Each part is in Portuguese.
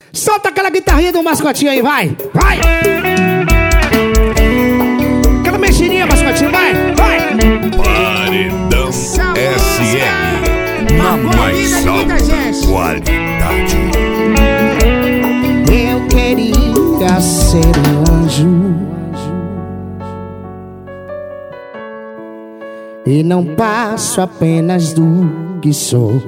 Solta aquela guitarrinha do mascotinho aí, vai! Vai! Aquela mexerinha, mascotinho, vai! Vai! Paredão SM. Na mais alta qualidade. Eu queria ser um anjo e não passo apenas do que sou.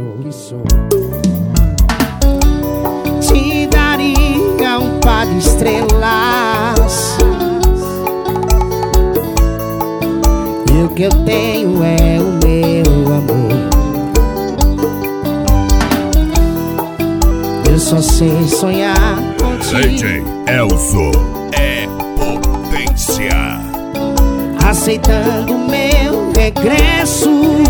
Te daria um par de estrelas e o que eu tenho é o meu amor. Eu só sei sonhar contigo. DJ Elzo é potência. Aceitando meu regresso.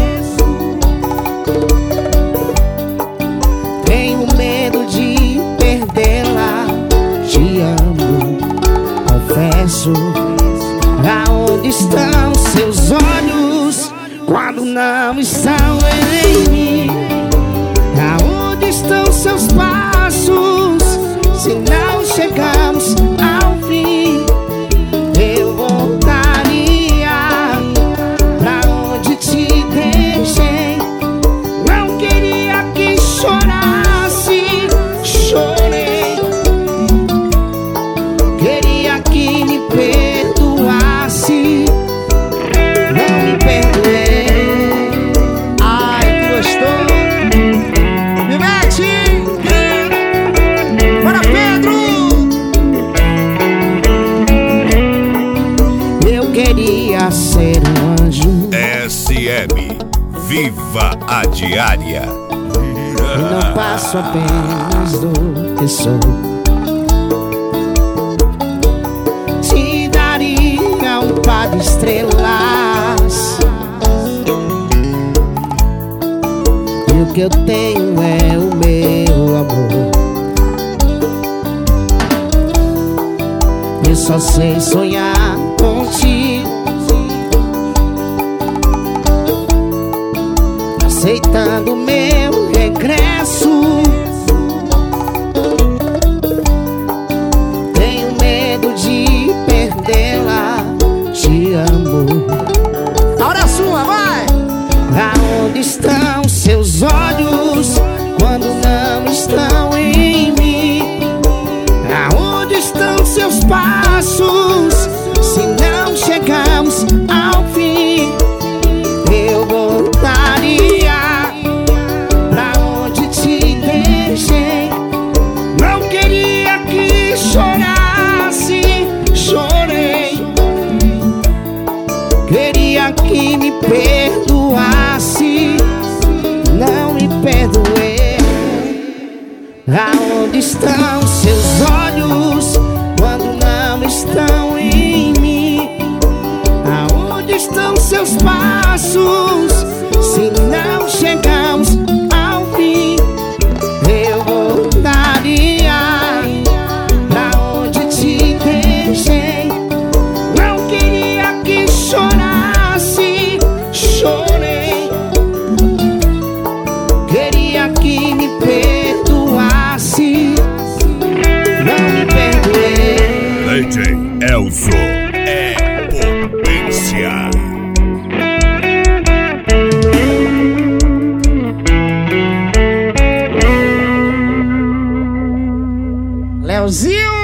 Tenho medo de perdê-la. Te amo, confesso. Aonde estão seus olhos quando não estão em mim? Aonde estão seus passos se não chegamos ao fim? Eu voltaria pra onde te deixei. Não queria que chorasse, chorei. Queria que me perdoasse, não me perdoei. Ai, que gostoso. Me mete! Bora, Pedro! Eu queria ser um anjo SM, viva a diária. e não passo apenas do que sou. Te daria um par de estrelas e o que eu tenho é o meu amor. Eu só sei sonhar contigo, aceitando meu regresso. Tenho medo de perdê-la. Te amo. A hora é sua, vai! Aonde estão seus olhos quando não estão em mim? Aonde estão seus passos se não chegamos ao fim? Eu voltaria pra onde te deixei. Não queria que chorasse, chorei. Queria que me perdoasse, não me perdoei. Aonde estão seus olhos quando não estão em mim? Aonde estão seus passos se não chegamos ao fim? Eu voltaria pra onde te deixei. Não queria que chorasse, chorei. Queria que me perdoasse, não me perdoei. DJ Elzo é potência. Leozinho!